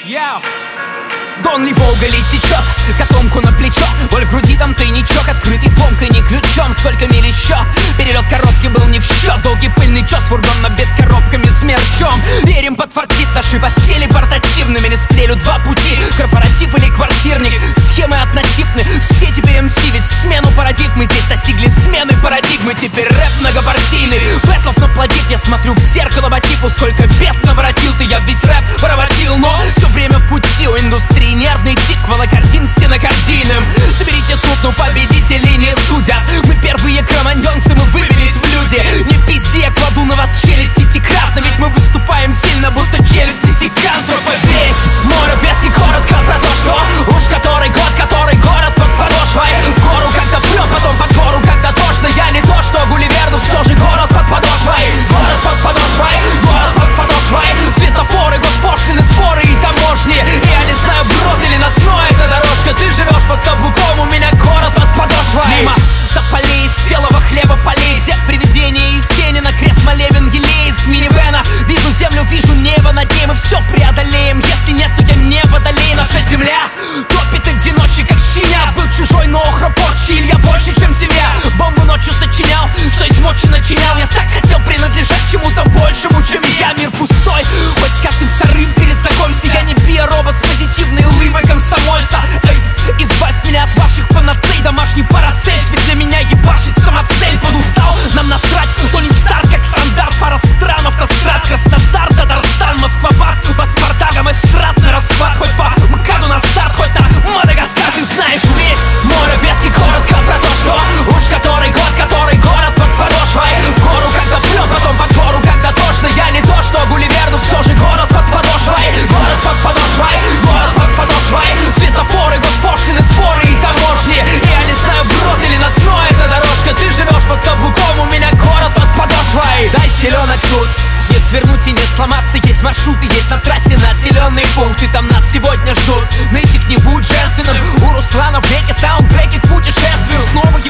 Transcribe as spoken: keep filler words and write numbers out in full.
Yeah. Дон ли Волга ли течет, котомку на плечо, боль в груди, там тайничок, открытый фомкой, не ключом. Сколько миль еще, перелет коробки был не в счет. Долгий пыльный час, фургон набит коробками с мерчом. Верим, подфартит наши постели портативными. Не стрелю два пути, корпоратив или квартирник. Схемы однотипны, все теперь эм си. Ведь смену парадигмы здесь достигли смены парадигмы. Теперь рэп многопартийный, бэтлов наплодит. Я смотрю в зеркало по типу, сколько бед наворотил ты. Я весь рэп проводил, но все время в пути у индустрии. Нервный тик, волокордин стенокардийным. Соберите суд, но победителей не судят. Мы первые кроманьонцы, мы выбились в люди. Не пизди, я кладу на вас челюсть пятикратно. Ведь мы выступаем сильно, будто челюсть пятикантропа. Весь море без и коротко про то, что уж который год, который город под подошвой. В гору как-то прем, потом под гору как-то тошно. Я не то, что Гулливер, но все же город под подошвой. Город под подошвой, город под подошвой. Светофоры, госпошлины, споры и таможни. И я не знаю, брод или на дно эта дорожка. Ты живешь под каблуком, у меня город под подошвой. Мимо тополей, спелого хлеба полей, где привидение из сени на крест молебен елей из минивэна. Вижу землю, вижу небо над ней, мы все преодолеем. Если нет, то я не водолей. Наша земля топит одиночек, как щеня. Был чужой, но охропорчий, Илья больше, чем семья. Бомбу ночью сочинял, что из мочи начинял. Я так хотел принадлежать чему-то большему, чем я. Мир пустой, хоть с каждым вторым перезнакомься. Я не биоробот с позитивной улыбой комсомольца. Эй, избавь меня от ваших панацей, домашний парацель. Ведь для меня ебашит самоцель. Подустал, нам насрать, то не старт, как стандарт. Пара стран, автострад, Краснодар, Татарстан, Москва-Бат, паспортагом эстрадный расхват. Хоть по МКАДу на старт, хоть на Мадагаскар. Ты знаешь весь море без и коротко про то, что уж который год, который город под подошвой. В гору как-то прем, потом под гору как-то тошно. Я не то, что Гулливер, но все же город под подошвой. Город под подошвой, город под подошвой. Светофоры, госпошлины, споры и таможни. И я не знаю, брод или на дно эта дорожка. Ты живешь под каблуком, у меня город под подошвой. Дай селенок тут, не свернуть и не сломаться. Есть маршруты, есть на трассе населенный пункт. И там нас сегодня ждут. Нытик не будет женственным. У Руслана в реке саундтреки к путешествию. Снова